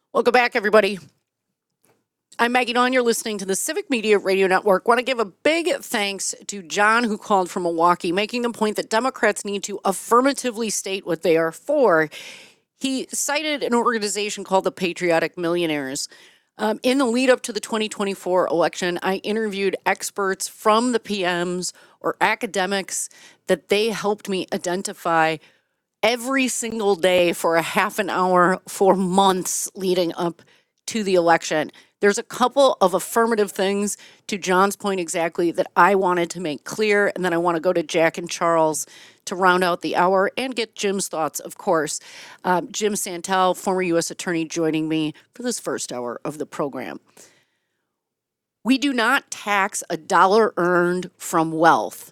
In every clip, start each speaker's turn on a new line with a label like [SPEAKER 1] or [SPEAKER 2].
[SPEAKER 1] Welcome back, everybody. I'm Maggie Dawn. You're listening to the Civic Media Radio Network. Want to give a big thanks to John, who called from Milwaukee, making the point that Democrats need to affirmatively state what they are for. He cited an organization called the Patriotic Millionaires. In the lead up to the 2024 election, I interviewed experts from the PMs or academics that they helped me identify every single day for a half an hour for months leading up to the election. There's a couple of affirmative things, to John's point exactly, that I wanted to make clear, and then I want to go to Jack and Charles to round out the hour and get Jim's thoughts, of course. Jim Santel, former U.S. Attorney, joining me for this first hour of the program. We do not tax a dollar earned from wealth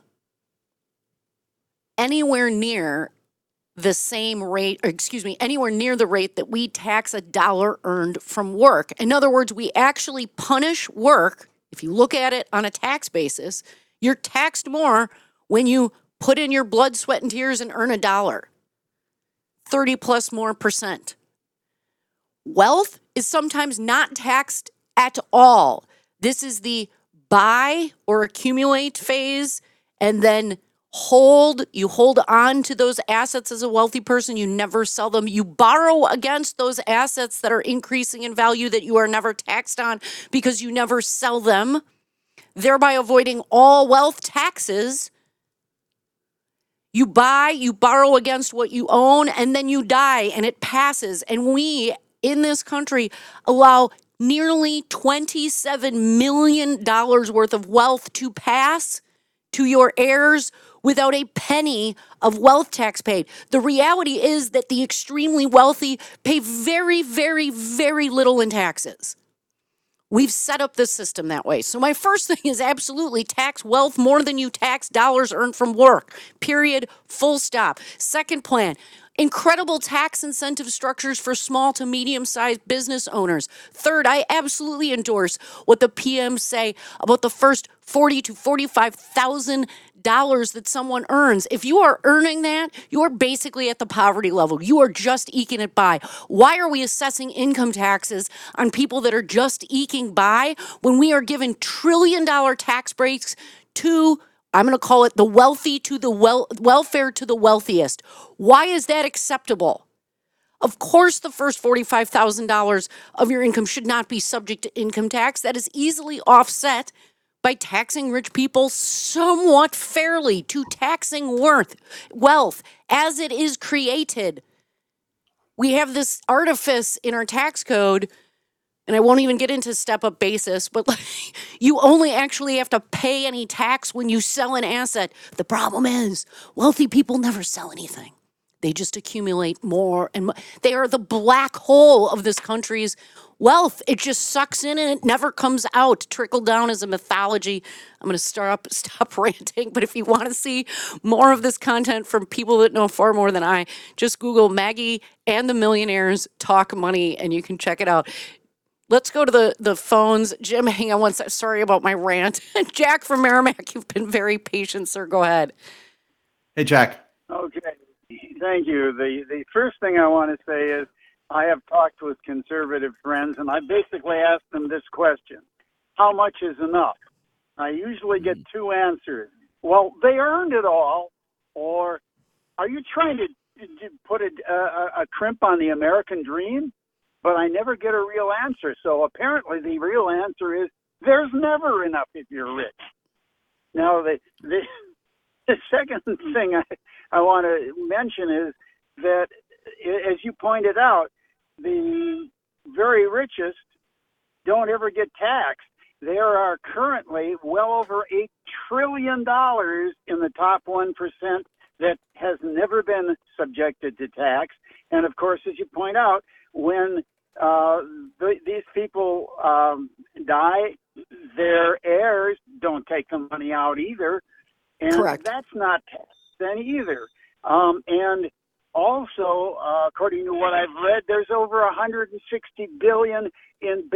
[SPEAKER 1] anywhere near the same rate, anywhere near the rate that we tax a dollar earned from work. In other words, we actually punish work. If you look at it on a tax basis, you're taxed more when you put in your blood, sweat, and tears and earn a dollar, 30 plus more percent. Wealth is sometimes not taxed at all. This is the buy or accumulate phase, and then you hold on to those assets as a wealthy person. You never sell them. You borrow against those assets that are increasing in value that you are never taxed on because you never sell them, thereby avoiding all wealth taxes. You borrow against what you own, and then you die, and it passes. And we in this country allow nearly $27 million worth of wealth to pass to your heirs without a penny of wealth tax paid. The reality is that the extremely wealthy pay very, very, very little in taxes. We've set up this system that way. So my first thing is absolutely tax wealth more than you tax dollars earned from work. Period. Full stop. Second plan, incredible tax incentive structures for small to medium-sized business owners. Third, I absolutely endorse what the PMs say about the first $40,000 to $45,000 that someone earns. If you are earning that, you are basically at the poverty level. You are just eking it by. Why are we assessing income taxes on people that are just eking by when we are giving trillion-dollar tax breaks to, I'm going to call it the wealthy to the welfare to the wealthiest? Why is that acceptable? Of course, the first $45,000 of your income should not be subject to income tax. That is easily offset by taxing rich people somewhat fairly to taxing wealth as it is created. We have this artifice in our tax code, and I won't even get into step-up basis, but you only actually have to pay any tax when you sell an asset. The problem is wealthy people never sell anything. They just accumulate more and more. They are the black hole of this country's wealth. It just sucks in and it never comes out. Trickle down is a mythology. I'm going to stop ranting. But if you want to see more of this content from people that know far more than I, just Google Maggie and the Millionaires Talk Money and you can check it out. Let's go to the phones. Jim, hang on one second. Sorry about my rant. Jack from Merrimack, you've been very patient, sir. Go ahead.
[SPEAKER 2] Hey, Jack.
[SPEAKER 3] Okay. Thank you. The first thing I want to say is I have talked with conservative friends, and I basically asked them this question: how much is enough? I usually get two answers. Well, they earned it all, or are you trying to put a crimp on the American dream? But I never get a real answer. So apparently the real answer is there's never enough if you're rich. Now, the second thing I want to mention is that, as you pointed out, the very richest don't ever get taxed. There are currently well over $8 trillion in the top 1% that has never been subjected to tax. And of course, as you point out, when these people die, their heirs don't take the money out either. And
[SPEAKER 1] Correct.
[SPEAKER 3] That's not taxed then either. And also, according to what I've read, there's over 160 billion in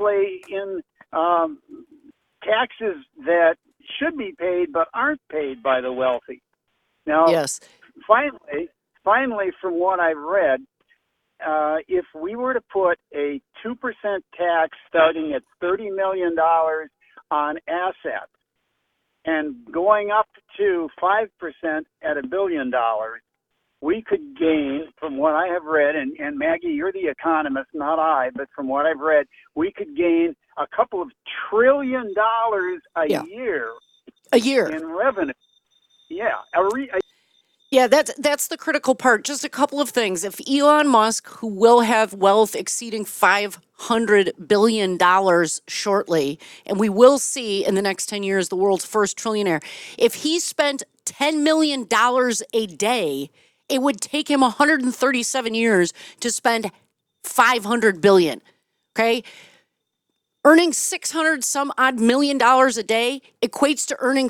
[SPEAKER 3] taxes that should be paid but aren't paid by the wealthy. Now,
[SPEAKER 1] yes.
[SPEAKER 3] Finally, from what I've read, if we were to put a 2% tax starting at $30 million on assets and going up to 5% at $1 billion, we could gain, from what I have read, and Maggie, you're the economist, not I, but from what I've read, we could gain a couple of $1 trillion
[SPEAKER 1] Yeah.
[SPEAKER 3] year
[SPEAKER 1] A year.
[SPEAKER 3] in revenue. Yeah,
[SPEAKER 1] Yeah, that's the critical part. Just a couple of things. If Elon Musk, who will have wealth exceeding $500 billion shortly, and we will see in the next 10 years the world's first trillionaire, if he spent $10 million a day, it would take him 137 years to spend $500 billion. Okay? Earning 600 some odd million dollars a day equates to earning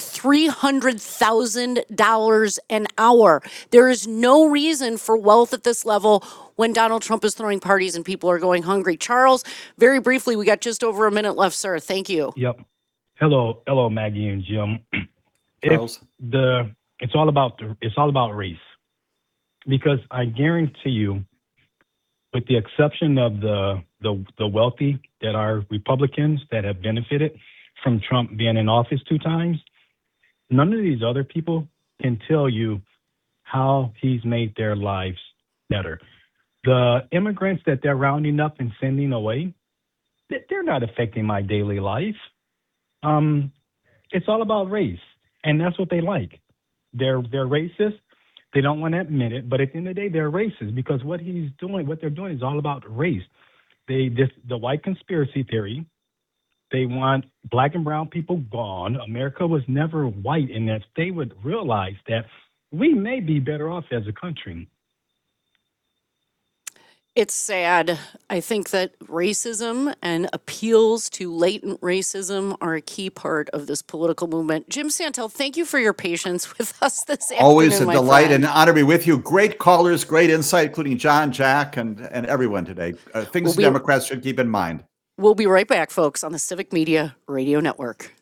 [SPEAKER 1] $300,000 an hour. There is no reason for wealth at this level when Donald Trump is throwing parties and people are going hungry. Charles, very briefly, we got just over a minute left, sir. Thank you.
[SPEAKER 4] Yep. Hello, Maggie and Jim.
[SPEAKER 2] Charles.
[SPEAKER 4] It's all about race, because I guarantee you, with the exception of the wealthy that are Republicans that have benefited from Trump being in office 2 times, none of these other people can tell you how he's made their lives better. The immigrants that they're rounding up and sending away, they're not affecting my daily life. It's all about race, and that's what they like. They're racist. They don't want to admit it, but at the end of the day, they're racist, because what they're doing is all about race. The white conspiracy theory. They want black and brown people gone. America was never white, and that they would realize that we may be better off as a country.
[SPEAKER 1] It's sad. I think that racism and appeals to latent racism are a key part of this political movement. Jim Santel, thank you for your patience with us this afternoon.
[SPEAKER 2] Always a
[SPEAKER 1] my
[SPEAKER 2] delight
[SPEAKER 1] friend.
[SPEAKER 2] and an honor to be with you. Great callers, great insight, including John, Jack, and everyone today. Things
[SPEAKER 1] We'll be-
[SPEAKER 2] Democrats should keep in mind.
[SPEAKER 1] We'll be right back, folks, on the Civic Media Radio Network.